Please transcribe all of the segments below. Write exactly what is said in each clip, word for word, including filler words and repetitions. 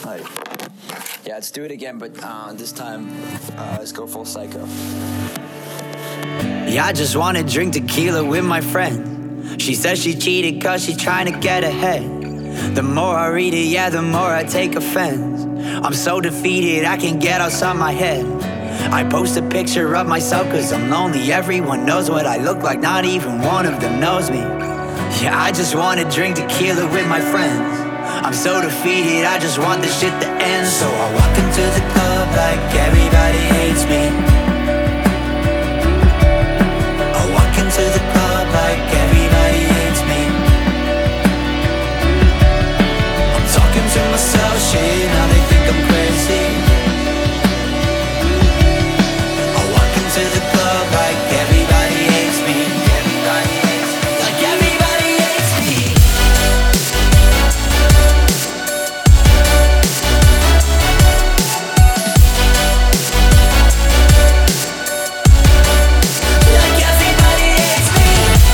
Like, yeah, let's do it again, but uh, this time, uh, let's go full psycho. Yeah, I just wanna drink tequila with my friend. She says she cheated cause she trying to get ahead. The more I read it, yeah, the more I take offense. I'm so defeated, I can't get outside my head. I post a picture of myself cause I'm lonely. Everyone knows what I look like, not even one of them knows me. Yeah, I just wanna drink tequila with my friends. I'm so defeated, I just want this shit to end. So I walk into the club like everybody hates me. I walk into the club like everybody hates me. I'm talking to myself, shit, now they think I'm crazy. I walk into the club like everybody hates me. Everybody hates me. Like everybody hates me. Like everybody hates me.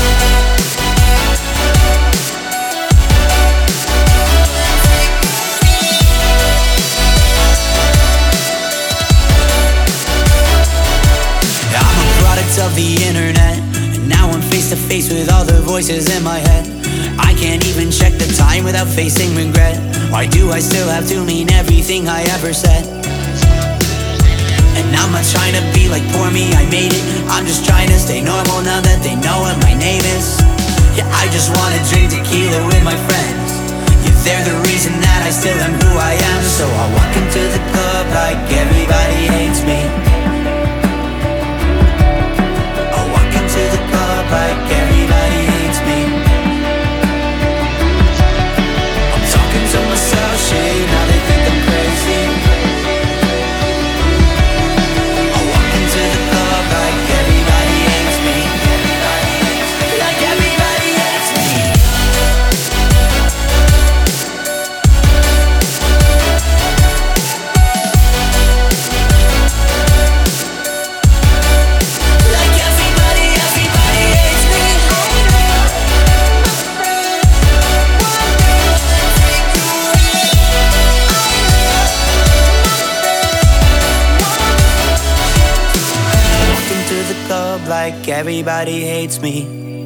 I'm a product of the internet, and now I'm face to face with all the voices in my head. I can't even check the time without facing regret. Why do I still have to mean everything I ever said? And I'm not trying to be like poor me, I made it. I'm just trying to stay normal now that they know what my name is. Yeah, I just wanna drink tequila with my friends. Yeah, they're the reason that I still am who I am. So I walk into the club like everybody hates me. I walk into the club like everybody hates me. I'm talking to myself, shit, now they think I'm crazy. I walk into the club like everybody hates me. Everybody hates me. Like everybody hates me. Like everybody, everybody hates me. Walk into the club like everybody hates me.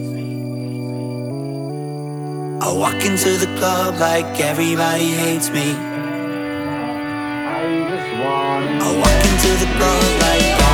I walk into the club like everybody hates me. I walk into the club like